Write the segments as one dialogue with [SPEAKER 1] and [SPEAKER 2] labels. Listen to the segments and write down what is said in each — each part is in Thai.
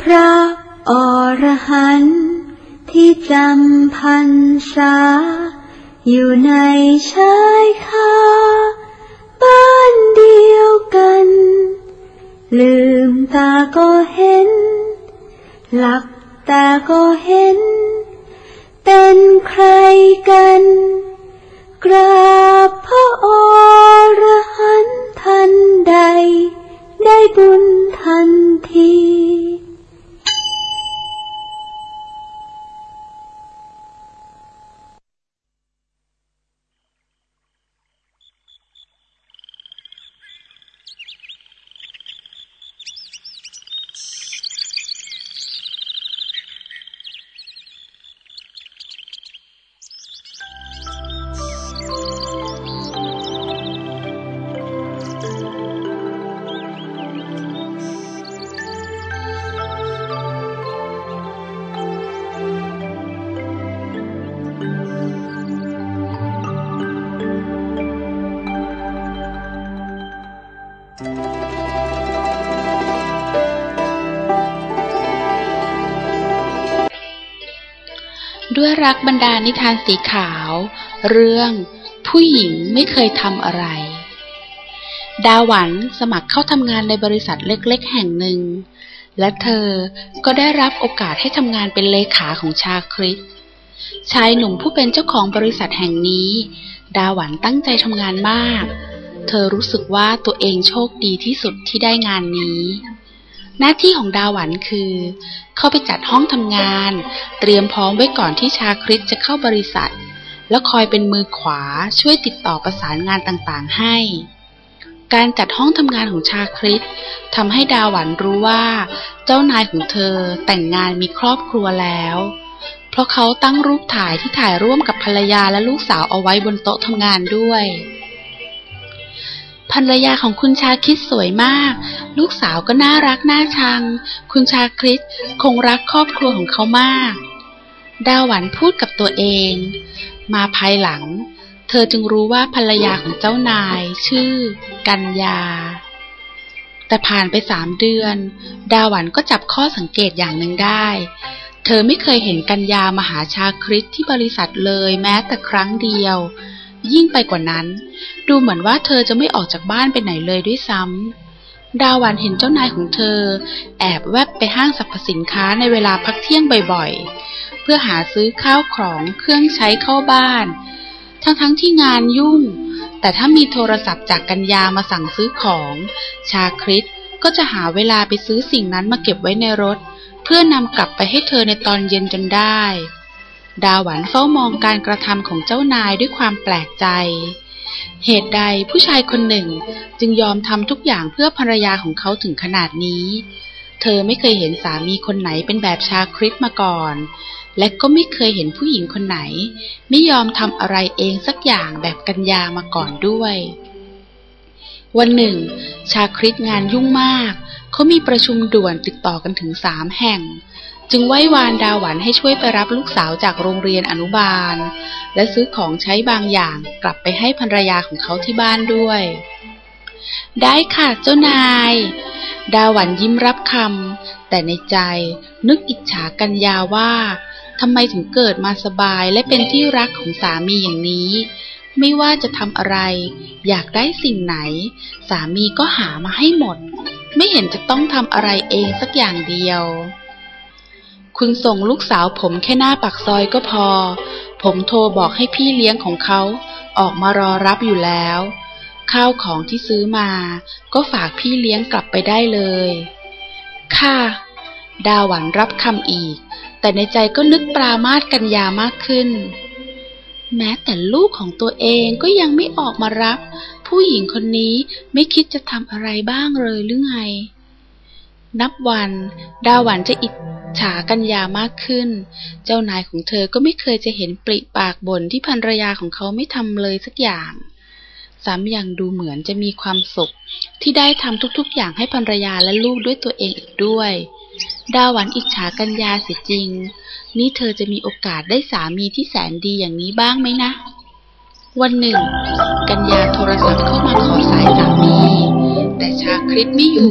[SPEAKER 1] พระอรหันต์ที่จำพรรษาอยู่ในชายคาบ้านเดียวกันลืมตาก็เห็นหลับตาก็เห็นเป็นใครกันกราบพระอรหันต์ทันใดได้บุญทันที
[SPEAKER 2] ด้วยรักบรรดานิทานสีขาวเรื่องผู้หญิงไม่เคยทำอะไรดาหวันสมัครเข้าทำงานในบริษัทเล็กๆแห่งหนึ่งและเธอก็ได้รับโอกาสให้ทำงานเป็นเลขาของชาคริตชายหนุ่มผู้เป็นเจ้าของบริษัทแห่งนี้ดาหวันตั้งใจทำงานมากเธอรู้สึกว่าตัวเองโชคดีที่สุดที่ได้งานนี้หน้าที่ของดาหวันคือเข้าไปจัดห้องทำงานเตรียมพร้อมไว้ก่อนที่ชาคริตจะเข้าบริษัทแล้วคอยเป็นมือขวาช่วยติดต่อประสานงานต่างๆให้การจัดห้องทำงานของชาคริตทำให้ดาหวันรู้ว่าเจ้านายของเธอแต่งงานมีครอบครัวแล้วเพราะเขาตั้งรูปถ่ายที่ถ่ายร่วมกับภรรยาและลูกสาวเอาไว้บนโต๊ะทำงานด้วยภรรยาของคุณชาคริตสวยมากลูกสาวก็น่ารักน่าชังคุณชาคริตคงรักครอบครัวของเขามากดาหวันพูดกับตัวเองมาภายหลังเธอจึงรู้ว่าภรรยาของเจ้านายชื่อกัญญาแต่ผ่านไป3 เดือนดาหวันก็จับข้อสังเกตอย่างหนึ่งได้เธอไม่เคยเห็นกัญญามาหาชาคริตที่บริษัทเลยแม้แต่ครั้งเดียวยิ่งไปกว่านั้นดูเหมือนว่าเธอจะไม่ออกจากบ้านไปไหนเลยด้วยซ้ำดาหวันเห็นเจ้านายของเธอแอบแวบไปห้างสรรพสินค้าในเวลาพักเที่ยงบ่อยๆเพื่อหาซื้อข้าวของเครื่องใช้เข้าบ้านทั้งที่งานยุ่งแต่ถ้ามีโทรศัพท์จากกัญญามาสั่งซื้อของชาคริตก็จะหาเวลาไปซื้อสิ่งนั้นมาเก็บไว้ในรถเพื่อนำกลับไปให้เธอในตอนเย็นจนได้ดาหวันเฝ้ามองการกระทำของเจ้านายด้วยความแปลกใจเหตุใดผู้ชายคนหนึ่งจึงยอมทำทุกอย่างเพื่อภรรยาของเขาถึงขนาดนี้เธอไม่เคยเห็นสามีคนไหนเป็นแบบชาคริตมาก่อนและก็ไม่เคยเห็นผู้หญิงคนไหนไม่ยอมทำอะไรเองสักอย่างแบบกัญญามาก่อนด้วยวันหนึ่งชาคริตงานยุ่งมากเขามีประชุมด่วนติดต่อกันถึง3 แห่งจึงไหว้วานดาหวันให้ช่วยไปรับลูกสาวจากโรงเรียนอนุบาลและซื้อของใช้บางอย่างกลับไปให้ภรรยาของเขาที่บ้านด้วยได้ค่ะเจ้านายดาหวันยิ้มรับคำแต่ในใจนึกอิจฉากัญญาว่าทำไมถึงเกิดมาสบายและเป็นที่รักของสามีอย่างนี้ไม่ว่าจะทำอะไรอยากได้สิ่งไหนสามีก็หามาให้หมดไม่เห็นจะต้องทำอะไรเองสักอย่างเดียวคุณส่งลูกสาวผมแค่หน้าปากซอยก็พอผมโทรบอกให้พี่เลี้ยงของเขาออกมารอรับอยู่แล้วข้าวของที่ซื้อมาก็ฝากพี่เลี้ยงกลับไปได้เลยค่ะดาหวันรับคำอีกแต่ในใจก็นึกปรามาสกัญญามากขึ้นแม้แต่ลูกของตัวเองก็ยังไม่ออกมารับผู้หญิงคนนี้ไม่คิดจะทำอะไรบ้างเลยหรือไงนับวันดาหวันจะอิจฉากัญญามากขึ้นเจ้านายของเธอก็ไม่เคยจะเห็นปริปากบ่นที่ภรรยาของเขาไม่ทำเลยสักอย่างซ้ำยังดูเหมือนจะมีความสุขที่ได้ทำทุกๆอย่างให้ภรรยาและลูกด้วยตัวเองอีกด้วยดาหวันอิจฉากัญญาเสียจริงนี่เธอจะมีโอกาสได้สามีที่แสนดีอย่างนี้บ้างไหมนะวันหนึ่งกัญญาโทรศัพท์เข้ามาขอสายสามีแต่ชาคริตไม่อยู่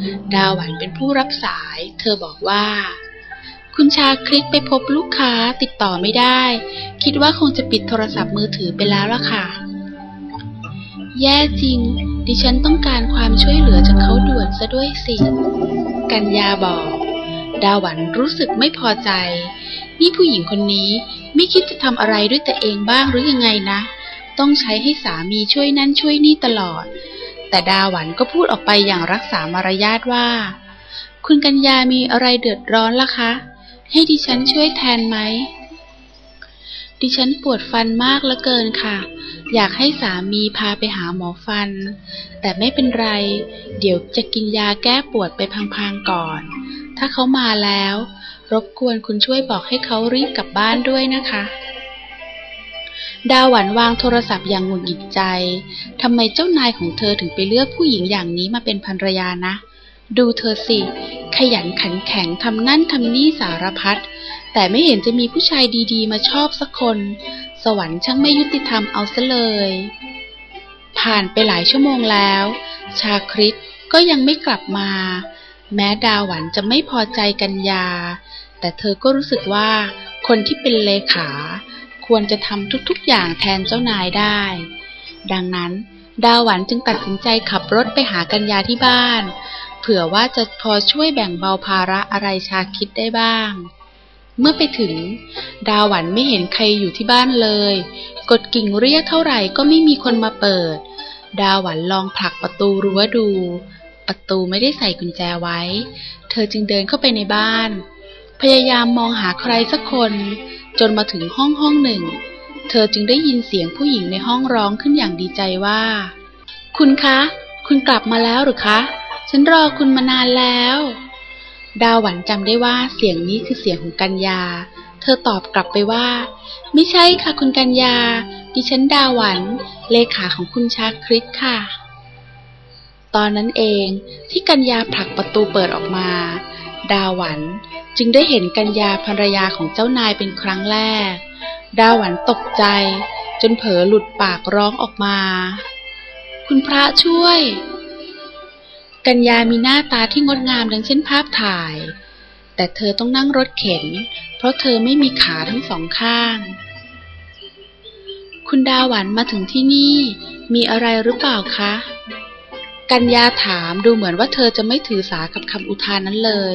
[SPEAKER 2] ดาหวันเป็นผู้รับสายเธอบอกว่าคุณชาคริตไปพบลูกค้าติดต่อไม่ได้คิดว่าคงจะปิดโทรศัพท์มือถือไปแล้วล่ะค่ะแย่จริงดิฉันต้องการความช่วยเหลือจากเขาด่วนซะด้วยสิกัญญาบอกดาหวันรู้สึกไม่พอใจนี่ผู้หญิงคนนี้ไม่คิดจะทำอะไรด้วยตัวเองบ้างหรือยังไงนะต้องใช้ให้สามีช่วยนั่นช่วยนี่ตลอดแต่ดาหวันก็พูดออกไปอย่างรักษามารยาทว่าคุณกัญญามีอะไรเดือดร้อนล่ะคะให้ดิฉันช่วยแทนไหมดิฉันปวดฟันมากเหลือเกินค่ะอยากให้สามีพาไปหาหมอฟันแต่ไม่เป็นไรเดี๋ยวจะกินยาแก้ปวดไปพังๆก่อนถ้าเขามาแล้วรบกวนคุณช่วยบอกให้เขารีบกลับบ้านด้วยนะคะดาหวันวางโทรศัพท์อย่างหงุดหงิดใจทำไมเจ้านายของเธอถึงไปเลือกผู้หญิงอย่างนี้มาเป็นภรรยานะดูเธอสิขยันขันแข็งทำนั่นทำนี่สารพัดแต่ไม่เห็นจะมีผู้ชายดีๆมาชอบสักคนสวรรค์ช่างไม่ยุติธรรมเอาซะเลยผ่านไปหลายชั่วโมงแล้วชาคริตก็ยังไม่กลับมาแม้ดาหวันจะไม่พอใจกัญญาแต่เธอก็รู้สึกว่าคนที่เป็นเลขาควรจะทำทุกๆอย่างแทนเจ้านายได้ดังนั้นดาหวันจึงตัดสินใจขับรถไปหากัญญาที่บ้านเผื่อว่าจะพอช่วยแบ่งเบาภาระอะไรชาคริตได้บ้างเมื่อไปถึงดาหวันไม่เห็นใครอยู่ที่บ้านเลยกดกิ่งเรียกเท่าไหร่ก็ไม่มีคนมาเปิดดาหวันลองผลักประตูรั้วดูประตูไม่ได้ใส่กุญแจไว้เธอจึงเดินเข้าไปในบ้านพยายามมองหาใครสักคนจนมาถึงห้องหนึ่งเธอจึงได้ยินเสียงผู้หญิงในห้องร้องขึ้นอย่างดีใจว่าคุณคะคุณกลับมาแล้วหรือคะฉันรอคุณมานานแล้วดาหวันจำได้ว่าเสียงนี้คือเสียงของกัญญาเธอตอบกลับไปว่าไม่ใช่ค่ะคุณกัญญาดิฉันดาหวันเลขาของคุณชาคริตค่ะตอนนั้นเองที่กัญญาผลักประตูเปิดออกมาดาหวันจึงได้เห็นกัญญาภรรยาของเจ้านายเป็นครั้งแรกดาหวันตกใจจนเผลอหลุดปากร้องออกมาคุณพระช่วยกัญญามีหน้าตาที่งดงามดังเช่นภาพถ่ายแต่เธอต้องนั่งรถเข็นเพราะเธอไม่มีขาทั้งสองข้างคุณดาหวันมาถึงที่นี่มีอะไรหรือเปล่าคะกัญญาถามดูเหมือนว่าเธอจะไม่ถือสากับคำอุทานนั้นเลย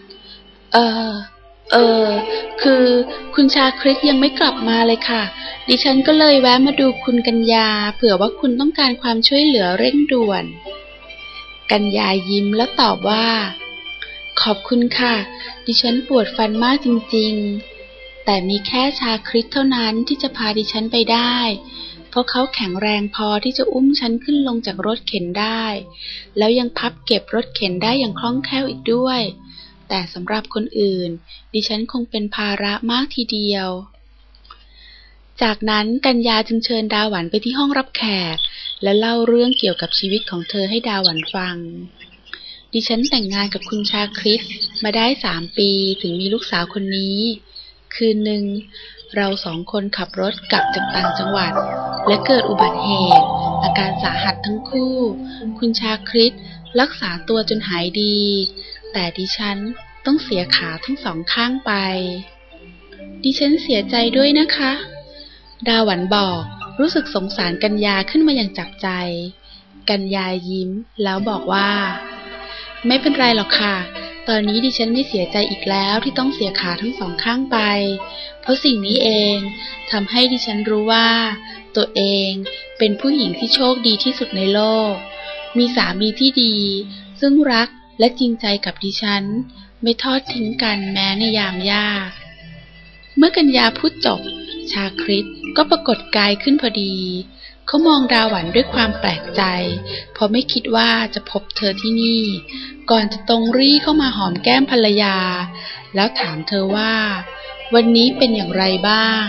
[SPEAKER 2] คือคุณชาคริตยังไม่กลับมาเลยค่ะดิฉันก็เลยแวะมาดูคุณกัญญาเผื่อว่าคุณต้องการความช่วยเหลือเร่งด่วนกัญญายิ้มและตอบว่าขอบคุณค่ะดิฉันปวดฟันมากจริงๆแต่มีแค่ชาคริตเท่านั้นที่จะพาดิฉันไปได้เพราะเขาแข็งแรงพอที่จะอุ้มฉันขึ้นลงจากรถเข็นได้แล้วยังพับเก็บรถเข็นได้อย่างคล่องแคล่วอีกด้วยแต่สำหรับคนอื่นดิฉันคงเป็นภาระมากทีเดียวจากนั้นกัญญาจึงเชิญดาหวันไปที่ห้องรับแขกและเล่าเรื่องเกี่ยวกับชีวิตของเธอให้ดาหวันฟังดิฉันแต่งงานกับคุณชาคริตมาได้3 ปีถึงมีลูกสาวคนนี้คืนหนึ่งเรา2 คนขับรถกลับจากต่างจังหวัดและเกิดอุบัติเหตุอาการสาหัสทั้งคู่คุณชาคริตรักษาตัวจนหายดีแต่ดิฉันต้องเสียขาทั้ง2 ข้างไปดิฉันเสียใจด้วยนะคะดาหวันบอกรู้สึกสงสารกัญญาขึ้นมาอย่างจับใจกัญญายิ้มแล้วบอกว่าไม่เป็นไรหรอกค่ะตอนนี้ดิฉันไม่เสียใจอีกแล้วที่ต้องเสียขาทั้ง2 ข้างไปเพราะสิ่งนี้เองทำให้ดิฉันรู้ว่าตัวเองเป็นผู้หญิงที่โชคดีที่สุดในโลกมีสามีที่ดีซึ่งรักและจริงใจกับดิฉันไม่ทอดทิ้งกันแม้ในยามยากเมื่อกัญญาพูดจบชาคริตก็ปรากฏกายขึ้นพอดีเขามองดาหวันด้วยความแปลกใจเพราะไม่คิดว่าจะพบเธอที่นี่ก่อนจะตรงรี่เข้ามาหอมแก้มภรรยาแล้วถามเธอว่าวันนี้เป็นอย่างไรบ้าง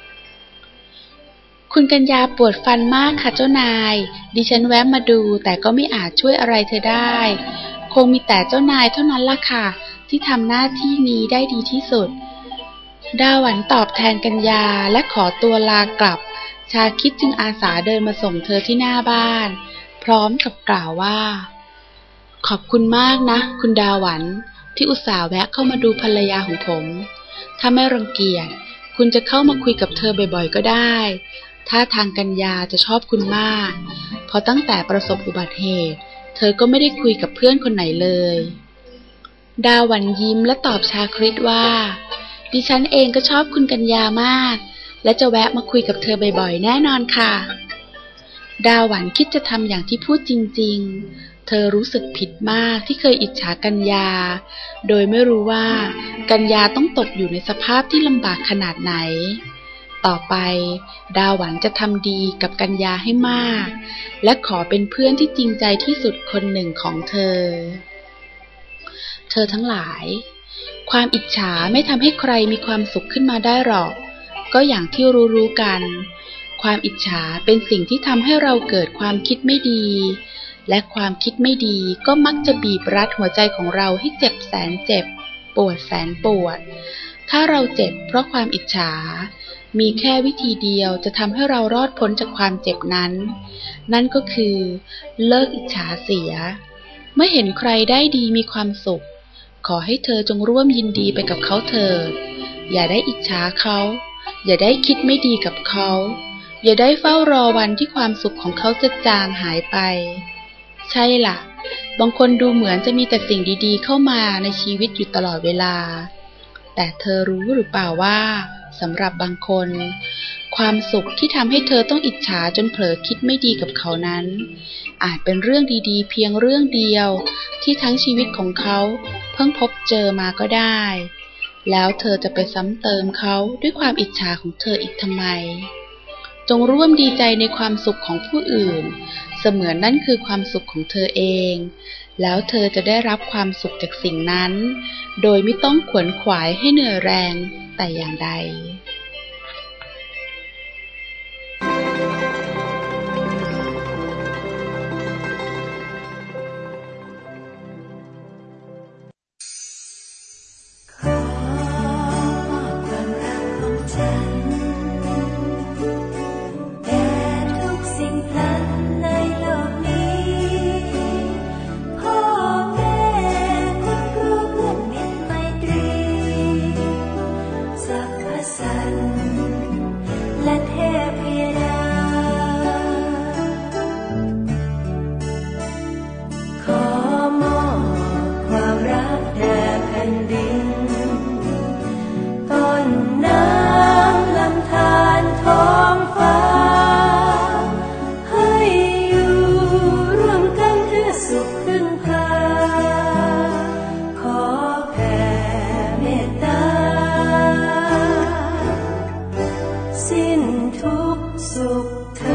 [SPEAKER 2] คุณกัญญาปวดฟันมากค่ะเจ้านายดิฉันแวะมาดูแต่ก็ไม่อาจช่วยอะไรเธอได้คงมีแต่เจ้านายเท่านั้นล่ะค่ะที่ทำหน้าที่นี้ได้ดีที่สุดดาหวันตอบแทนกัญญาและขอตัวลากลับชาคริตจึงอาสาเดินมาส่งเธอที่หน้าบ้านพร้อมกับกล่าวว่าขอบคุณมากนะคุณดาหวันที่อุตส่าห์แวะเข้ามาดูภรรยาของผมถ้าไม่รังเกียจคุณจะเข้ามาคุยกับเธอบ่อยๆก็ได้ถ้าทางกัญญาจะชอบคุณมากเพราะตั้งแต่ประสบอุบัติเหตุเธอก็ไม่ได้คุยกับเพื่อนคนไหนเลยดาหวันยิ้มและตอบชาคริตว่าดิฉันเองก็ชอบคุณกัญญามากและจะแวะมาคุยกับเธอบ่อยๆแน่นอนค่ะดาหวันคิดจะทำอย่างที่พูดจริงๆเธอรู้สึกผิดมากที่เคยอิจฉากัญญาโดยไม่รู้ว่ากัญญาต้องตกอยู่ในสภาพที่ลำบากขนาดไหนต่อไปดาหวันจะทำดีกับกัญญาให้มากและขอเป็นเพื่อนที่จริงใจที่สุดคนหนึ่งของเธอทั้งหลายความอิจฉาไม่ทำให้ใครมีความสุขขึ้นมาได้หรอกก็อย่างที่รู้กันความอิจฉาเป็นสิ่งที่ทำให้เราเกิดความคิดไม่ดีและความคิดไม่ดีก็มักจะบีบรัดหัวใจของเราให้เจ็บแสนเจ็บปวดแสนปวดถ้าเราเจ็บเพราะความอิจฉามีแค่วิธีเดียวจะทำให้เรารอดพ้นจากความเจ็บนั้นนั่นก็คือเลิกอิจฉาเสียเมื่อเห็นใครได้ดีมีความสุขขอให้เธอจงร่วมยินดีไปกับเขาเถิดอย่าได้อิจฉาเขาอย่าได้คิดไม่ดีกับเขาอย่าได้เฝ้ารอวันที่ความสุขของเขาจะจางหายไปใช่ล่ะบางคนดูเหมือนจะมีแต่สิ่งดีๆเข้ามาในชีวิตอยู่ตลอดเวลาแต่เธอรู้หรือเปล่าว่าสำหรับบางคนความสุขที่ทำให้เธอต้องอิจฉาจนเผลอคิดไม่ดีกับเขานั้นอาจเป็นเรื่องดีๆเพียงเรื่องเดียวที่ทั้งชีวิตของเขาเพิ่งพบเจอมาก็ได้แล้วเธอจะไปซ้ำเติมเขาด้วยความอิจฉาของเธออีกทำไมจงร่วมดีใจในความสุขของผู้อื่นเสมือนนั่นคือความสุขของเธอเองแล้วเธอจะได้รับความสุขจากสิ่งนั้นโดยไม่ต้องขวนขวายให้เหนื่อยแรงแต่อย่างใด
[SPEAKER 3] สิ้นทุกสุข